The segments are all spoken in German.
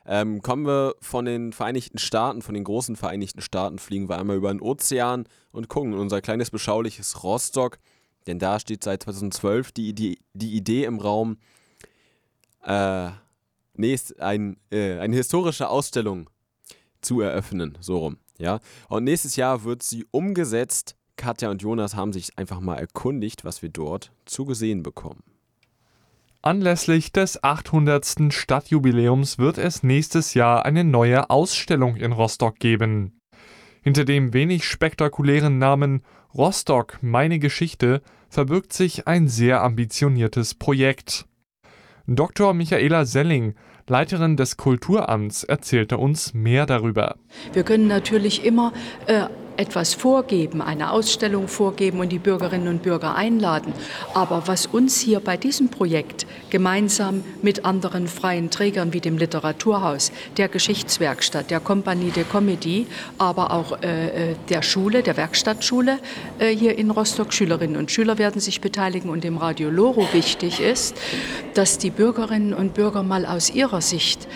Kommen wir von den Vereinigten Staaten, von den großen Vereinigten Staaten, fliegen wir einmal über den Ozean und gucken in unser kleines, beschauliches Rostock. Denn da steht seit 2012 die Idee im Raum, eine historische Ausstellung zu eröffnen, so rum. Ja? Und nächstes Jahr wird sie umgesetzt. Katja und Jonas haben sich einfach mal erkundigt, was wir dort zu sehen bekommen. Anlässlich des 800. Stadtjubiläums wird es nächstes Jahr eine neue Ausstellung in Rostock geben. Hinter dem wenig spektakulären Namen Rostock, meine Geschichte verbirgt sich ein sehr ambitioniertes Projekt. Dr. Michaela Selling, Leiterin des Kulturamts, erzählte uns mehr darüber. Wir können natürlich immer etwas vorgeben, eine Ausstellung vorgeben und die Bürgerinnen und Bürger einladen. Aber was uns hier bei diesem Projekt gemeinsam mit anderen freien Trägern wie dem Literaturhaus, der Geschichtswerkstatt, der Compagnie de Comédie, aber auch der Schule, der Werkstattschule hier in Rostock, Schülerinnen und Schüler werden sich beteiligen und dem Radio Loro wichtig ist, dass die Bürgerinnen und Bürger mal aus ihrer Sicht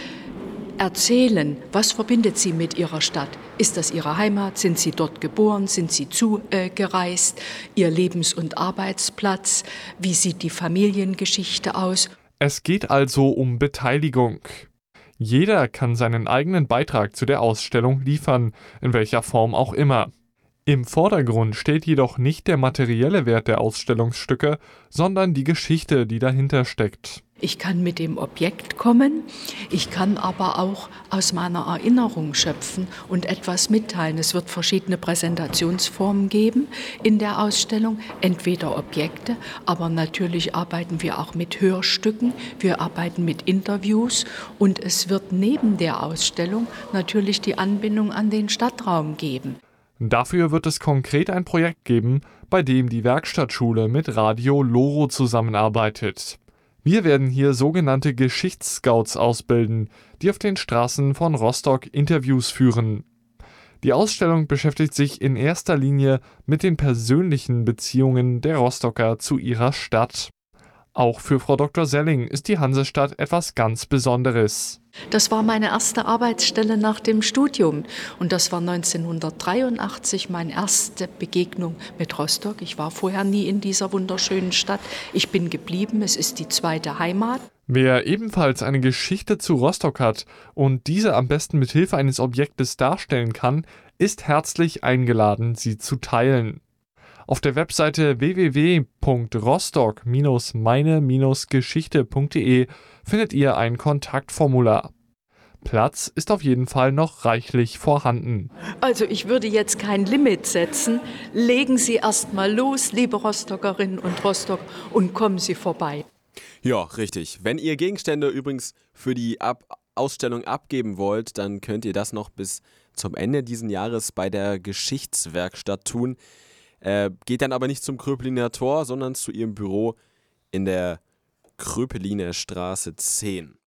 erzählen, was verbindet sie mit ihrer Stadt? Ist das ihre Heimat? Sind sie dort geboren? Sind sie zugereist? Ihr Lebens- und Arbeitsplatz? Wie sieht die Familiengeschichte aus? Es geht also um Beteiligung. Jeder kann seinen eigenen Beitrag zu der Ausstellung liefern, in welcher Form auch immer. Im Vordergrund steht jedoch nicht der materielle Wert der Ausstellungsstücke, sondern die Geschichte, die dahinter steckt. Ich kann mit dem Objekt kommen, ich kann aber auch aus meiner Erinnerung schöpfen und etwas mitteilen. Es wird verschiedene Präsentationsformen geben in der Ausstellung, entweder Objekte, aber natürlich arbeiten wir auch mit Hörstücken, wir arbeiten mit Interviews und es wird neben der Ausstellung natürlich die Anbindung an den Stadtraum geben. Dafür wird es konkret ein Projekt geben, bei dem die Werkstattschule mit Radio Loro zusammenarbeitet. Wir werden hier sogenannte Geschichtsscouts ausbilden, die auf den Straßen von Rostock Interviews führen. Die Ausstellung beschäftigt sich in erster Linie mit den persönlichen Beziehungen der Rostocker zu ihrer Stadt. Auch für Frau Dr. Selling ist die Hansestadt etwas ganz Besonderes. Das war meine erste Arbeitsstelle nach dem Studium und das war 1983 meine erste Begegnung mit Rostock. Ich war vorher nie in dieser wunderschönen Stadt. Ich bin geblieben, es ist die zweite Heimat. Wer ebenfalls eine Geschichte zu Rostock hat und diese am besten mit Hilfe eines Objektes darstellen kann, ist herzlich eingeladen, sie zu teilen. Auf der Webseite www.rostock-meine-geschichte.de findet ihr ein Kontaktformular. Platz ist auf jeden Fall noch reichlich vorhanden. Also ich würde jetzt kein Limit setzen. Legen Sie erst mal los, liebe Rostockerinnen und Rostock, und kommen Sie vorbei. Ja, richtig. Wenn ihr Gegenstände übrigens für die Ausstellung abgeben wollt, dann könnt ihr das noch bis zum Ende dieses Jahres bei der Geschichtswerkstatt tun. Geht dann aber nicht zum Kröpeliner Tor, sondern zu ihrem Büro in der Kröpeliner Straße 10.